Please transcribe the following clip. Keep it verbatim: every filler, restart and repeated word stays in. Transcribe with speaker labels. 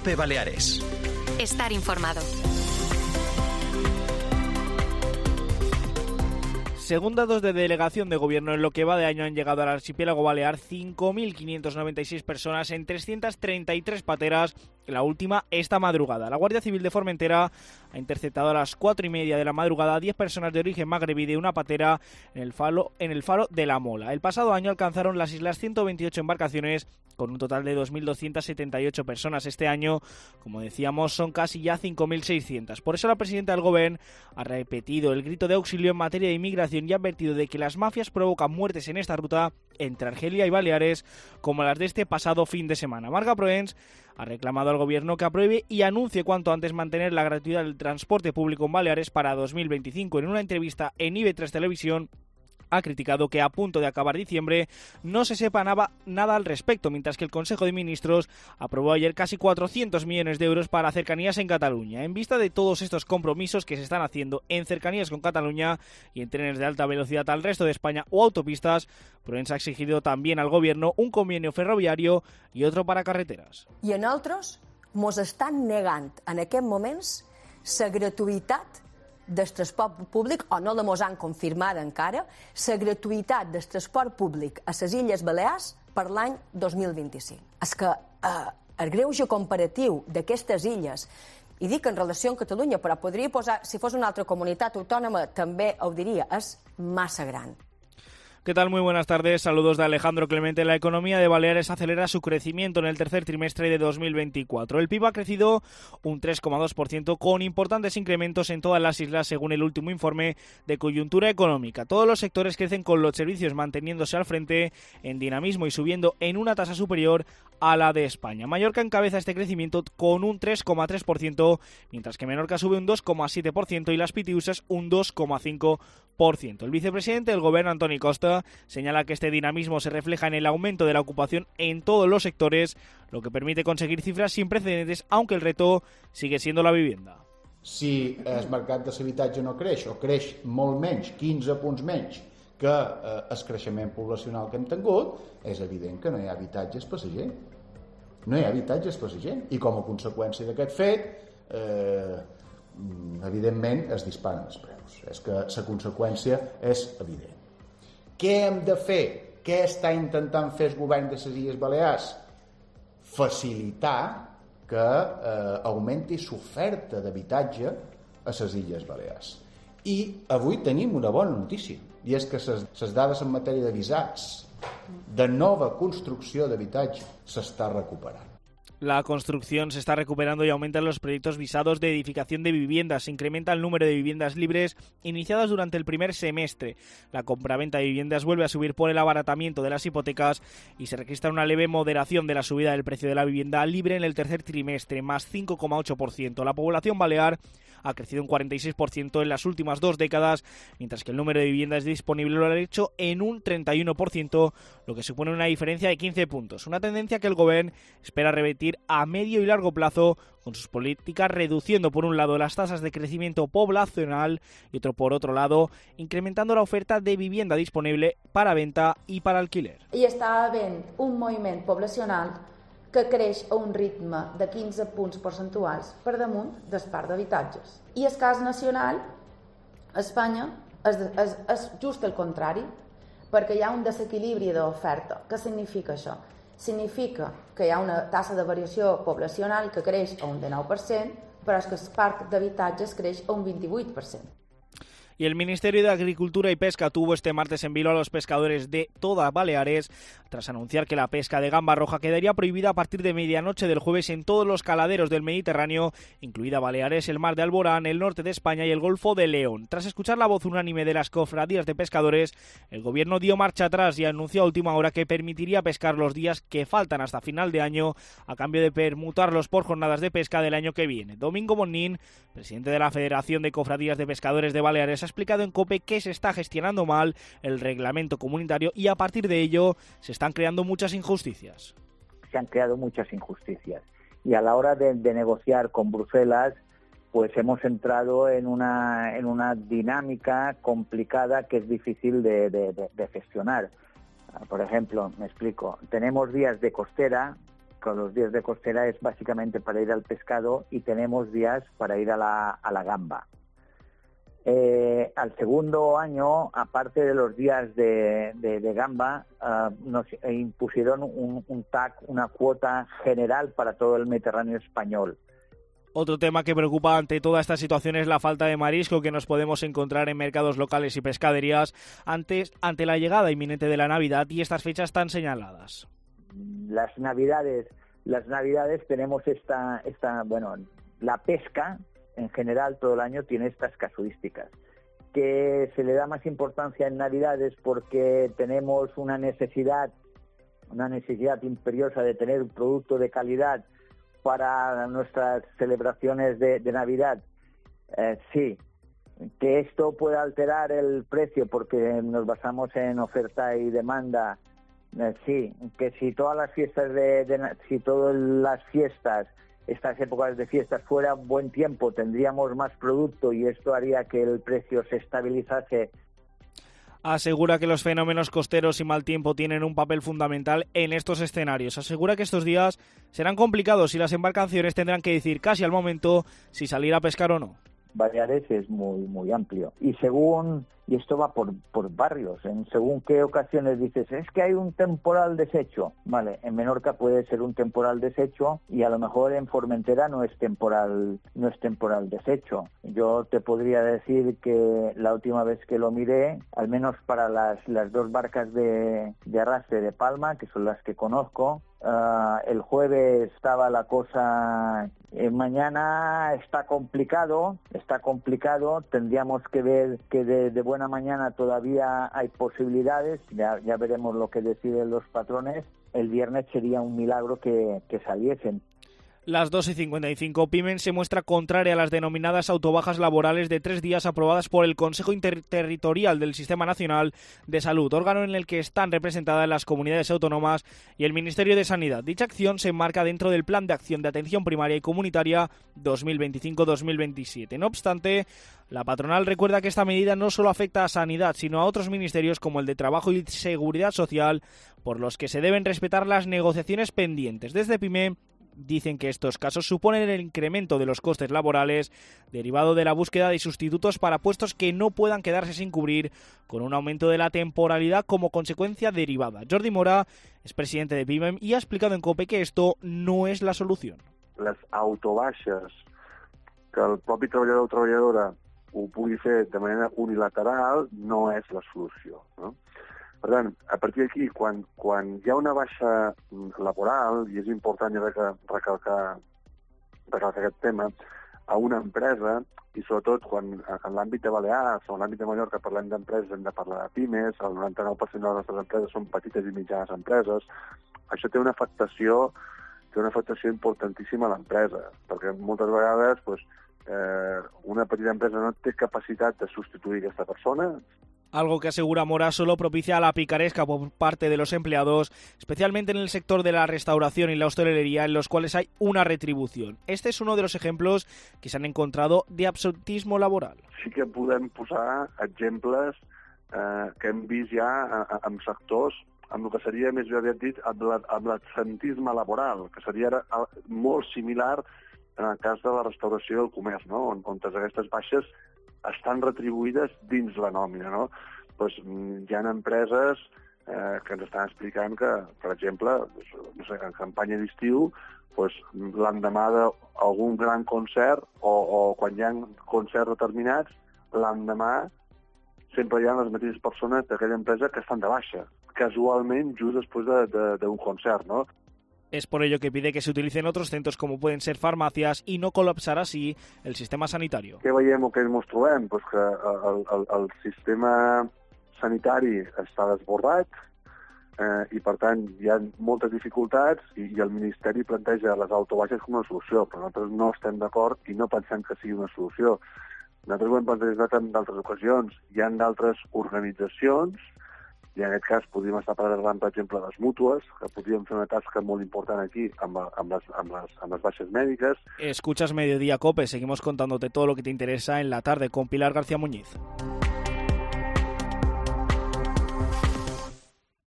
Speaker 1: COPE Baleares.
Speaker 2: Estar informado.
Speaker 3: Según datos de delegación de gobierno, en lo que va de año han llegado al archipiélago balear cinco mil quinientas noventa y seis personas en trescientas treinta y tres pateras, la última esta madrugada. La Guardia Civil de Formentera ha interceptado a las cuatro y media de la madrugada a diez personas de origen magrebí de una patera en el, falo, en el faro de La Mola. El pasado año alcanzaron las islas ciento veintiocho embarcaciones con un total de dos mil doscientas setenta y ocho personas. Este año, como decíamos, son casi ya cinco mil seiscientas. Por eso la presidenta del Gobierno ha repetido el grito de auxilio en materia de inmigración y ha advertido de que las mafias provocan muertes en esta ruta entre Argelia y Baleares, como las de este pasado fin de semana. Marga Proens ha reclamado al Gobierno que apruebe y anuncie cuanto antes mantener la gratuidad del transporte público en Baleares para dos mil veinticinco. En una entrevista en I B tres Televisión, ha criticado que a punto de acabar diciembre no se sepa nada, nada al respecto, mientras que el Consejo de Ministros aprobó ayer casi cuatrocientos millones de euros para cercanías en Cataluña. En vista de todos estos compromisos que se están haciendo en cercanías con Cataluña y en trenes de alta velocidad al resto de España o autopistas, Proens ha exigido también al Gobierno un convenio ferroviario y otro para carreteras.
Speaker 4: I en altres mos estan negant en aquests moments la gratuïtat del transport públic, o no la mos han confirmada encara, la gratuïtat del transport públic a les Illes Balears per l'any dos mil vint-i-cinc. És que eh, el greuge comparatiu d'aquestes illes, i dic en relació amb Catalunya, però podria posar, si fos una altra comunitat autònoma també ho diria, és massa gran.
Speaker 3: ¿Qué tal? Muy buenas tardes. Saludos de Alejandro Clemente. La economía de Baleares acelera su crecimiento en el tercer trimestre de dos mil veinticuatro. El P I B ha crecido un tres coma dos por ciento con importantes incrementos en todas las islas según el último informe de coyuntura económica. Todos los sectores crecen con los servicios manteniéndose al frente en dinamismo y subiendo en una tasa superior a la de España. Mallorca encabeza este crecimiento con un tres coma tres por ciento, mientras que Menorca sube un dos coma siete por ciento y las Pitiusas un dos coma cinco por ciento. El vicepresidente del Gobierno, Antoni Costa, señala que este dinamismo se refleja en el aumento de la ocupación en todos los sectores, lo que permite conseguir cifras sin precedentes, aunque el reto sigue siendo la vivienda.
Speaker 5: Si el mercat de l'habitatge no creix, o creix molt menys, quinze punts menys, que eh, el creixement poblacional que hem tingut, és evident que no hi ha habitatges per la gent. No hi ha habitatges per la gent. I com a conseqüència d'aquest fet, eh, evidentment es disparen els preus. És que la conseqüència és evident. Què hem de fer? Què està intentant fer el govern de les Illes Balears? Facilitar que eh, augmenti l'oferta d'habitatge a les Illes Balears. I avui tenim una bona notícia, i és que les dades en matèria de visats de nova construcció d'habitatge s'està recuperant.
Speaker 3: La construcción se está recuperando y aumentan los proyectos visados de edificación de viviendas. Se incrementa el número de viviendas libres iniciadas durante el primer semestre. La compraventa de viviendas vuelve a subir por el abaratamiento de las hipotecas y se registra una leve moderación de la subida del precio de la vivienda libre en el tercer trimestre, más cinco coma ocho por ciento. La población balear ha crecido un cuarenta y seis por ciento en las últimas dos décadas, mientras que el número de viviendas disponibles lo ha hecho en un treinta y uno por ciento, lo que supone una diferencia de quince puntos. Una tendencia que el Gobierno espera revertir a medio y largo plazo con sus políticas, reduciendo por un lado las tasas de crecimiento poblacional y otro por otro lado incrementando la oferta de vivienda disponible para venta i per alquiler.
Speaker 6: I està havent un moviment poblacional que creix a un ritme de quinze punts percentuals per damunt del parc d'habitatges. I el cas nacional, a Espanya, és, és, és just el contrari, perquè hi ha un desequilibri d'oferta. Què significa això? Significa que hi ha una tassa de variació poblacional que creix a un dinou per cent, però és que el parc d'habitatges creix a un vint-i-vuit per cent.
Speaker 3: Y el Ministerio de Agricultura y Pesca tuvo este martes en vilo a los pescadores de todas Baleares tras anunciar que la pesca de gamba roja quedaría prohibida a partir de medianoche del jueves en todos los caladeros del Mediterráneo, incluida Baleares, el Mar de Alborán, el norte de España y el Golfo de León. Tras escuchar la voz unánime de las cofradías de pescadores, el Gobierno dio marcha atrás y anunció a última hora que permitiría pescar los días que faltan hasta final de año a cambio de permutarlos por jornadas de pesca del año que viene. Domingo Bonnín, presidente de la Federación de Cofradías de Pescadores de Baleares, ha explicado en COPE que se está gestionando mal el reglamento comunitario y a partir de ello se están creando muchas injusticias.
Speaker 7: Se han creado muchas injusticias y a la hora de, de negociar con Bruselas pues hemos entrado en una, en una dinámica complicada que es difícil de, de, de, de gestionar. Por ejemplo, me explico, tenemos días de costera con los días de costera es básicamente para ir al pescado y tenemos días para ir a la, a la gamba. Eh, al segundo año, aparte de los días de, de, de gamba, uh, nos impusieron un, un T A C, una cuota general para todo el Mediterráneo español.
Speaker 3: Otro tema que preocupa ante toda esta situación es la falta de marisco que nos podemos encontrar en mercados locales y pescaderías antes, ante la llegada inminente de la Navidad y estas fechas tan señaladas.
Speaker 7: Las Navidades, las Navidades tenemos esta, esta, bueno, la pesca en general todo el año tiene estas casuísticas, que se le da más importancia en Navidades porque tenemos una necesidad, una necesidad imperiosa de tener un producto de calidad para nuestras celebraciones de, de Navidad. Eh, sí, que esto pueda alterar el precio porque nos basamos en oferta y demanda. Eh, sí, que si todas las fiestas de, de si todas las fiestas estas épocas de fiestas fuera buen tiempo, tendríamos más producto y esto haría que el precio se estabilizase.
Speaker 3: Asegura que los fenómenos costeros y mal tiempo tienen un papel fundamental en estos escenarios. Asegura que estos días serán complicados y las embarcaciones tendrán que decir casi al momento si salir a pescar o no.
Speaker 7: Baleares es muy muy amplio y según y esto va por por barrios, en según qué ocasiones dices es que hay un temporal deshecho, vale, en Menorca puede ser un temporal deshecho y a lo mejor en Formentera no es temporal no es temporal deshecho. Yo te podría decir que la última vez que lo miré, al menos para las las dos barcas de de arrastre de Palma, que son las que conozco, Uh, el jueves estaba la cosa, eh, mañana está complicado, está complicado, tendríamos que ver que de, de buena mañana todavía hay posibilidades, ya, ya veremos lo que deciden los patrones, el viernes sería un milagro que, que saliesen.
Speaker 3: Las dos y cincuenta y cinco, Pimen se muestra contraria a las denominadas autobajas laborales de tres días aprobadas por el Consejo Interterritorial del Sistema Nacional de Salud, órgano en el que están representadas las comunidades autónomas y el Ministerio de Sanidad. Dicha acción se enmarca dentro del Plan de Acción de Atención Primaria y Comunitaria dos mil veinticinco a dos mil veintisiete. No obstante, la patronal recuerda que esta medida no solo afecta a Sanidad, sino a otros ministerios como el de Trabajo y Seguridad Social, por los que se deben respetar las negociaciones pendientes. Desde PYME dicen que estos casos suponen el incremento de los costes laborales derivado de la búsqueda de sustitutos para puestos que no puedan quedarse sin cubrir, con un aumento de la temporalidad como consecuencia derivada. Jordi Mora es presidente de PYME y ha explicado en COPE que esto no es la solución.
Speaker 1: Les autobaixes, que el propi treballador o treballadora ho pugui fer de manera unilateral, no és la solució, no? Per tant, a partir d'aquí, quan, quan hi ha una baixa laboral, i és important recalcar, recalcar aquest tema, a una empresa, i sobretot quan en l'àmbit de Balears o en l'àmbit de Mallorca parlem d'empreses, hem de parlar de pimes, el noranta-nou per cent de les nostres empreses són petites i mitjanes empreses, això té una afectació, té una afectació importantíssima a l'empresa, perquè moltes vegades pues, eh, una petita empresa no té capacitat de substituir aquesta persona.
Speaker 3: Algo que asegura Mora solo propicia la picaresca por parte de los empleados, especialmente en el sector de la restauración y la hostelería, en los cuales hay una retribución. Este es uno de los ejemplos que se han encontrado de absentismo laboral.
Speaker 1: Sí que podem posar exemples eh, que hem vist ja en sectors amb el que seria, més ben dit, amb l'absentisme laboral, que seria molt similar en el cas de la restauració i el comerç, no? on, on aquestes baixes estan retribuïdes dins la nòmina, no? Pues, hi ha empreses eh, que ens estan explicant que, per exemple, no sé, en campanya d'estiu, pues, l'endemà d'algun gran concert o, o quan hi ha concerts determinats, l'endemà sempre hi ha les mateixes persones d'aquella empresa que estan de baixa, casualment just després d'un de, de, concert, no?
Speaker 3: Es por ello que pide que se utilicen otros centros como pueden ser farmacias y no colapsar así el sistema sanitario.
Speaker 1: Què veiem o què ens trobem? Pues que el, el, el sistema sanitari està desbordat eh, i, per tant, hi ha moltes dificultats i, i el Ministeri planteja les autobaixes com una solució, però nosaltres no estem d'acord i no pensem que sigui una solució. Nosaltres ho hem plantejat en d'altres ocasions. Hi ha d'altres organitzacions i en aquest cas podríem estar parlant, per exemple, de les mútues, que podríem fer una tasca molt important aquí amb, amb, les, amb, les, amb les baixes mèdiques.
Speaker 3: Escuchas Mediodía Cope, seguimos contándote todo lo que te interesa en la tarde con Pilar García Muñiz.